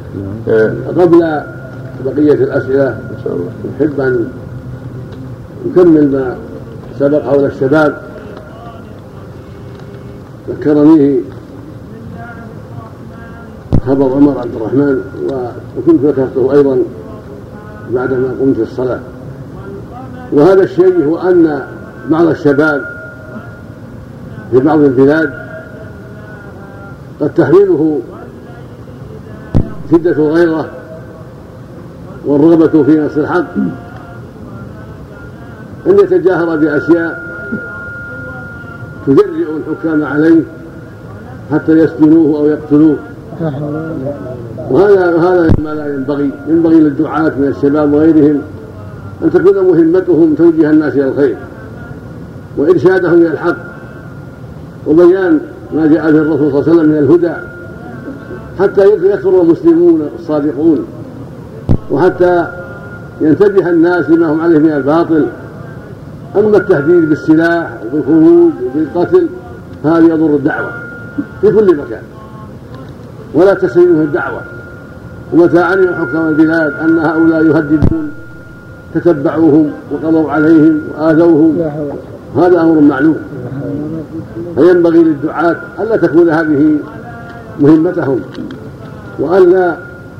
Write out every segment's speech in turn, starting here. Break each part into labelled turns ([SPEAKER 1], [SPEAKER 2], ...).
[SPEAKER 1] قبل بقية الأسئلة إن شاء الله نحب أن نكمل ما سبق حول الشباب. ذكرنيه خبر عمر عبد الرحمن وكنت ذكرته أيضا بعدما قمت في الصلاة. وهذا الشيء هو أن بعض الشباب في بعض البلاد قد تحمله شدة الغيرة والرغبة في نصر الحق أن يتجاهر بأشياء تجرئ الحكام عليه حتى يسجنوه أو يقتلوه. وهذا ما لا ينبغي للدعاة من الشباب وغيرهم أن تكون مهمتهم توجيه الناس إلى الخير وإرشادهم إلى الحق وبيان ما جاء به الرسول صلى الله عليه وسلم من الهدى حتى يكثر المسلمون الصادقون وحتى ينتبه الناس لما هم عليه من الباطل. أما التهديد بالسلاح وبالخروج وبالقتل هذا يضر الدعوة في كل مكان ولا تسلمه الدعوة. ومتى علم حكام البلاد أن هؤلاء يهددون تتبعوهم وقضوا عليهم وآذوهم هذا أمر معلوم. فينبغي للدعاة ألا تكون هذه مهمتهم وألا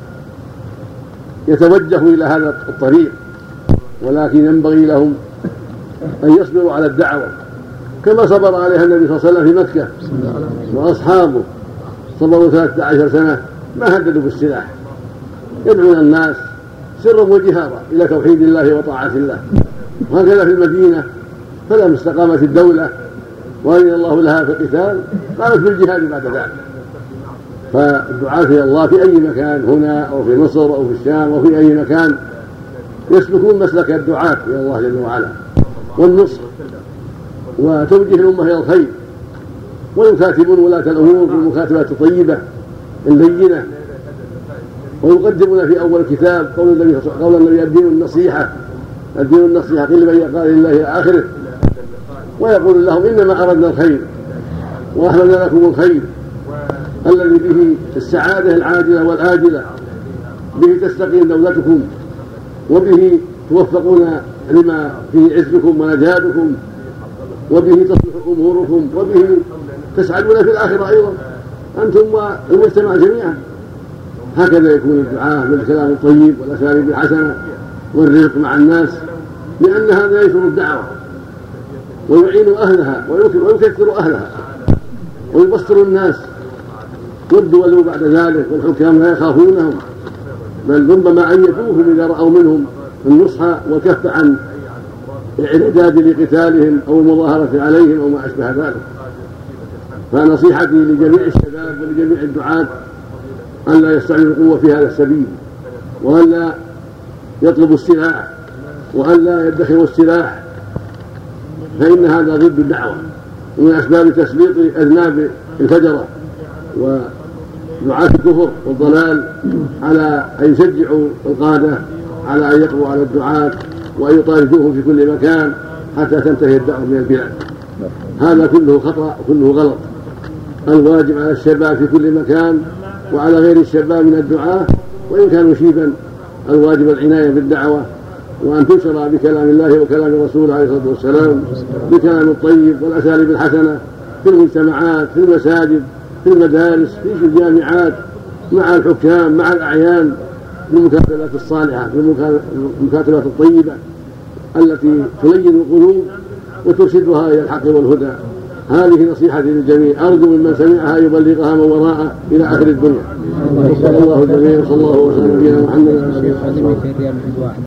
[SPEAKER 1] يتوجهوا إلى هذا الطريق، ولكن ينبغي لهم أن يصبروا على الدعوة كما صبر عليها النبي صلى الله عليه وسلم في مكة وأصحابه صبروا 13 سنة ما هددوا بالسلاح، يدعون الناس سرا وجهارا إلى توحيد الله وطاعة الله. وهكذا في المدينة فلما استقامت الدولة وأذن الله لها في القتال قامت بالجهاد بعد ذلك. فالدعاة إلى الله في أي مكان هنا أو في مصر أو في الشام أو في أي مكان يسلكون مسلك الدعاة إلى الله جل وعلا والنصر وتوجيه الأمة إلى الخير، ويكاتبون ولاة الأمور بالمكاتبات الطيبة اللينة، ويقدمون في أول كتاب قول النبي الدين النصيحة قيل قال لله إلى آخره، ويقول لهم إنما أردنا الخير وأهلنا لكم الخير الذي به السعادة العاجلة والآجلة، به تستقيم دولتكم وبه توفقون لما فيه عزكم ونجاتكم وبه تصلح أموركم وبه تسعدون في الآخرة أيضا أنتم والمجتمع جميعا. هكذا يكون الدعاء بالكلام الطيب والأساليب الحسنة والرفق مع الناس، لأن هذا ينشر الدعوة ويعين أهلها ويكثر أهلها ويبصر الناس، والدول بعد ذلك والحكام لا يخافونهم بل ربما أيدوهم إذا رأوا منهم النصح والكف عن الإعداد لقتالهم أو المظاهرة عليهم أو ما أشبه ذلك. فنصيحتي لجميع الشباب ولجميع الدعاة أن لا يستعملوا القوة في هذا السبيل، وأن لا يطلبوا السلاح، وأن لا يدخروا السلاح، فإن هذا ضد الدعوة ومن أسباب تسليط أذناب الفجرة ودعاة الكفر والضلال على أن يشجعوا القادة على أن يقضوا على الدعاة وأن يطاردوهم في كل مكان حتى تنتهي الدعوة من البلاد. هذا كله خطأ وكله غلط. الواجب على الشباب في كل مكان وعلى غير الشباب من الدعاة وإن كانوا شيبا الواجب العناية بالدعوة، وأن تنشر بكلام الله وكلام رسوله عليه الصلاة والسلام بكلام الطيب والأساليب الحسنة في المجتمعات، في المساجد، في المدارس، في الجامعات، مع الحكام، مع الأعيان، بالمكاتبات الصالحة، بالمكاتبات الطيبة التي تلين القلوب وترشدها إلى الحق والهدى. هذه نصيحتي للجميع، أرجو ممن سمعها يبلغها من وراءه إلى آخر الدنيا. وصلى الله الجميع صلى الله وسلم على نبينا محمد.